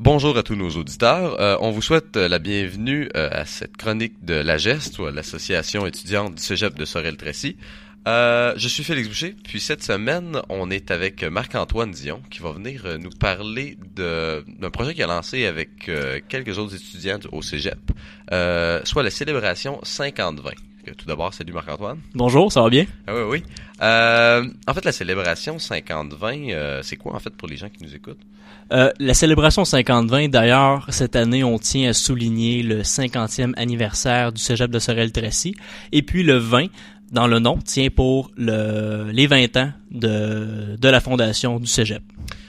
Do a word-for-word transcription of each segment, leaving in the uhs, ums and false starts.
bonjour à tous nos auditeurs. Euh, on vous souhaite euh, la bienvenue euh, à cette chronique de la Geste, ou à l'Association étudiante du Cégep de Sorel-Tracy. Euh, je suis Félix Boucher, puis cette semaine, on est avec Marc-Antoine Dion, qui va venir euh, nous parler de, d'un projet qu'il a lancé avec euh, quelques autres étudiants au Cégep, euh, soit la célébration cinquante vingt. Tout d'abord, salut Marc-Antoine. Bonjour, ça va bien? Ah oui, oui. Euh, en fait, la célébration cinquante vingt, euh, c'est quoi en fait pour les gens qui nous écoutent? Euh, la célébration cinquante vingt, d'ailleurs, cette année, on tient à souligner le cinquantième anniversaire du Cégep de Sorel-Tracy. Et puis le vingt, dans le nom, tient pour le, les vingt ans de, de la fondation du Cégep.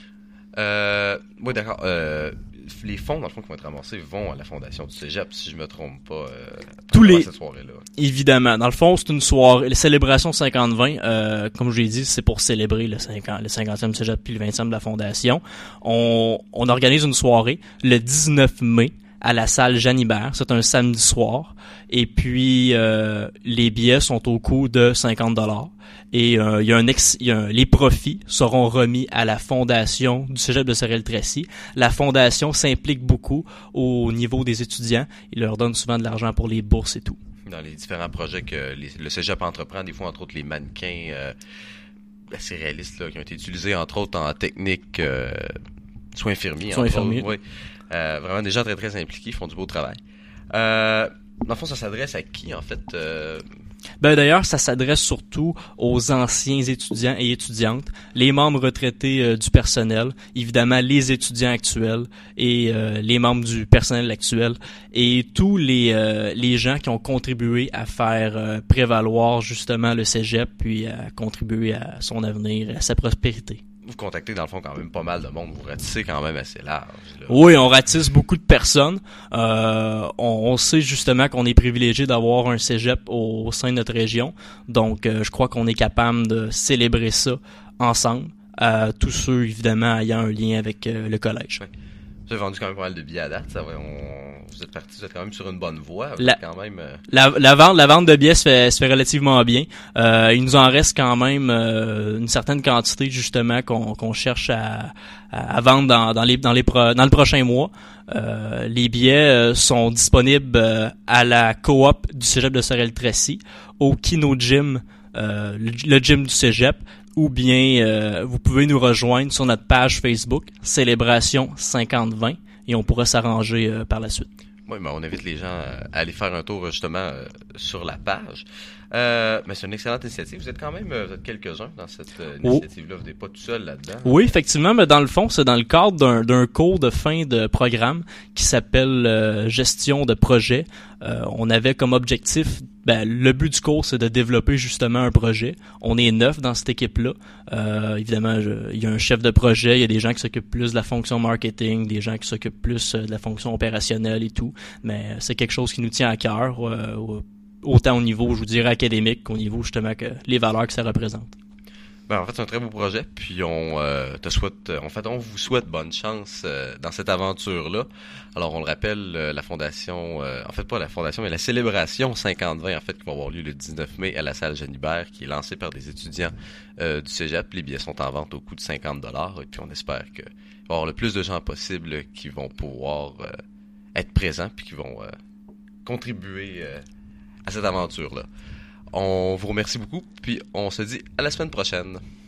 Euh, oui, d'accord. Euh, les fonds, dans le fond, qui vont être ramassés vont à la fondation du Cégep, si je me trompe pas, euh, Tous les... cette soirée-là. Évidemment. Dans le fond, c'est une soirée, la célébration cinquante vingt, euh, comme je l'ai dit, c'est pour célébrer le cinquante, le cinquantième Cégep puis le vingtième de la fondation. On, on organise une soirée le dix-neuf mai à la salle Jeanne-Hibert. C'est un samedi soir. Et puis, euh, les billets sont au coût de cinquante dollars. Et euh, il y a un ex, il y a un, les profits seront remis à la fondation du Cégep de Sorel-Tracy. La fondation s'implique beaucoup au niveau des étudiants. Il leur donne souvent de l'argent pour les bourses et tout. Dans les différents projets que les, le Cégep entreprend, des fois, entre autres, les mannequins euh, assez réalistes là, qui ont été utilisés, entre autres, en technique euh, soins infirmiers. Soins infirmiers. Oui. Euh, vraiment des gens très, très impliqués, font du beau travail. Euh, dans le fond, ça s'adresse à qui, en fait? Euh... Ben d'ailleurs, ça s'adresse surtout aux anciens étudiants et étudiantes, les membres retraités euh, du personnel, évidemment les étudiants actuels et euh, les membres du personnel actuel et tous les euh, les gens qui ont contribué à faire euh, prévaloir justement le Cégep puis à contribuer à son avenir, à sa prospérité. Vous contactez dans le fond quand même pas mal de monde, vous ratissez quand même assez large. Là. Oui, on ratisse beaucoup de personnes. Euh, on, on sait justement qu'on est privilégié d'avoir un cégep au, au sein de notre région. Donc, euh, je crois qu'on est capable de célébrer ça ensemble. Euh, tous ceux, évidemment, ayant un lien avec euh, le collège. Ouais. Vous avez vendu quand même pas mal de billets à date. Ça va, on... Vous êtes parti, vous êtes quand même sur une bonne voie. La, quand même, euh... la, la vente, la vente de billets se fait, se fait relativement bien. Euh, il nous en reste quand même euh, une certaine quantité justement qu'on, qu'on cherche à, à, à vendre dans, dans les, dans les, pro, dans le prochain mois. Euh, les billets euh, sont disponibles euh, à la coop du Cégep de Sorel-Tracy, au Kino Gym, euh, le, le gym du Cégep. Ou bien euh, vous pouvez nous rejoindre sur notre page Facebook Célébration cinquante vingt et on pourra s'arranger euh, par la suite. Oui, mais on invite les gens à aller faire un tour justement euh, sur la page. Euh, mais c'est une excellente initiative. Vous êtes quand même vous êtes quelques-uns dans cette euh, initiative-là. Vous n'êtes pas tout seul là-dedans. Oui, effectivement, mais dans le fond, c'est dans le cadre d'un, d'un cours de fin de programme qui s'appelle euh, Gestion de projet. Euh, on avait comme objectif, ben, le but du cours, c'est de développer justement un projet. On est neuf dans cette équipe-là. Euh, évidemment, je, il y a un chef de projet, il y a des gens qui s'occupent plus de la fonction marketing, des gens qui s'occupent plus de la fonction opérationnelle et tout. Mais c'est quelque chose qui nous tient à cœur. Euh, autant au niveau, je vous dirais, académique qu'au niveau justement que les valeurs que ça représente. Ben, en fait, c'est un très beau projet, puis on euh, te souhaite, en fait, on vous souhaite bonne chance euh, dans cette aventure-là. Alors, on le rappelle, euh, la fondation, euh, en fait, pas la fondation, mais la célébration cinquante vingt, en fait, qui va avoir lieu le dix-neuf mai à la salle Jeanne-Hibert, qui est lancée par des étudiants euh, du Cégep. Les billets sont en vente au coût de cinquante dollars, et puis on espère qu'il va y avoir le plus de gens possible qui vont pouvoir euh, être présents, puis qui vont euh, contribuer euh, à cette aventure-là. On vous remercie beaucoup, puis on se dit à la semaine prochaine.